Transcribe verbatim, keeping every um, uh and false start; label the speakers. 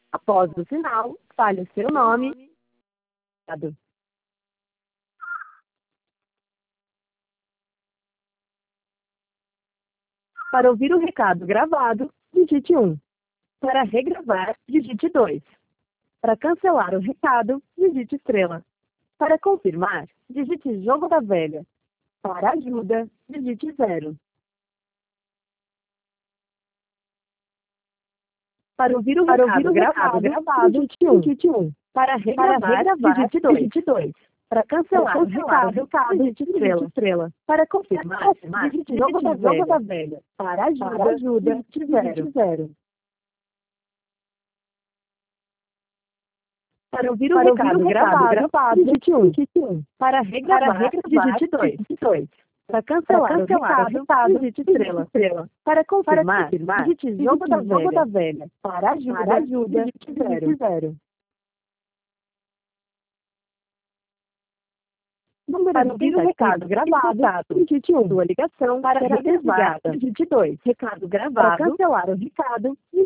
Speaker 1: Após o sinal, fale o seu nome. Para ouvir o recado gravado, digite um. Para regravar, digite dois. Para cancelar o recado, digite estrela. Para confirmar, digite jogo da velha. Para ajuda, digite zero. Para ouvir o
Speaker 2: Para
Speaker 1: recado,
Speaker 2: ouvir o
Speaker 1: gravado,
Speaker 2: recado gravado,
Speaker 1: digite um.
Speaker 2: digite um.
Speaker 1: Para regravar,
Speaker 2: Para regravar,
Speaker 1: digite dois.
Speaker 2: digite dois.
Speaker 1: Para cancelar,
Speaker 2: Para
Speaker 1: o
Speaker 2: cancelar o
Speaker 1: recado,
Speaker 2: recado,
Speaker 1: digite estrela.
Speaker 2: digite estrela.
Speaker 1: Para confirmar,
Speaker 2: Para confirmar,
Speaker 1: digite
Speaker 2: digite
Speaker 1: jogo da
Speaker 2: jogo
Speaker 1: velha.
Speaker 2: da velha.
Speaker 1: Para ajuda,
Speaker 2: Para ajuda,
Speaker 1: digite
Speaker 2: digite
Speaker 1: zero.
Speaker 2: zero.
Speaker 1: Para ouvir o
Speaker 2: Para ouvir
Speaker 1: recado,
Speaker 2: o recado
Speaker 1: gravado,
Speaker 2: gravado,
Speaker 1: digite um.
Speaker 2: digite um.
Speaker 1: Para
Speaker 2: Para
Speaker 1: regravar,
Speaker 2: regravar,
Speaker 1: digite dois.
Speaker 2: digite dois.
Speaker 1: Para
Speaker 2: Para
Speaker 1: cancelar,
Speaker 2: cancelar
Speaker 1: o
Speaker 2: o
Speaker 1: recado,
Speaker 2: recado,
Speaker 1: digite
Speaker 2: digite
Speaker 1: estrela.
Speaker 2: estrela.
Speaker 1: Para
Speaker 2: Para
Speaker 1: confirmar,
Speaker 2: confirmar,
Speaker 1: digite jogo
Speaker 2: digite
Speaker 1: da
Speaker 2: jogo
Speaker 1: velha.
Speaker 2: da velha.
Speaker 1: Para ajuda,
Speaker 2: Para ajuda,
Speaker 1: digite
Speaker 2: digite
Speaker 1: zero.
Speaker 2: zero.
Speaker 1: Número
Speaker 2: Para
Speaker 1: de
Speaker 2: ouvir o recado
Speaker 1: tentativa,
Speaker 2: gravado,
Speaker 1: contato.
Speaker 2: digite um.
Speaker 1: Sua ligação
Speaker 2: Para
Speaker 1: será
Speaker 2: regravar,
Speaker 1: desligada.
Speaker 2: digite dois.
Speaker 1: Recado
Speaker 2: Para
Speaker 1: gravado,
Speaker 2: cancelar o recado,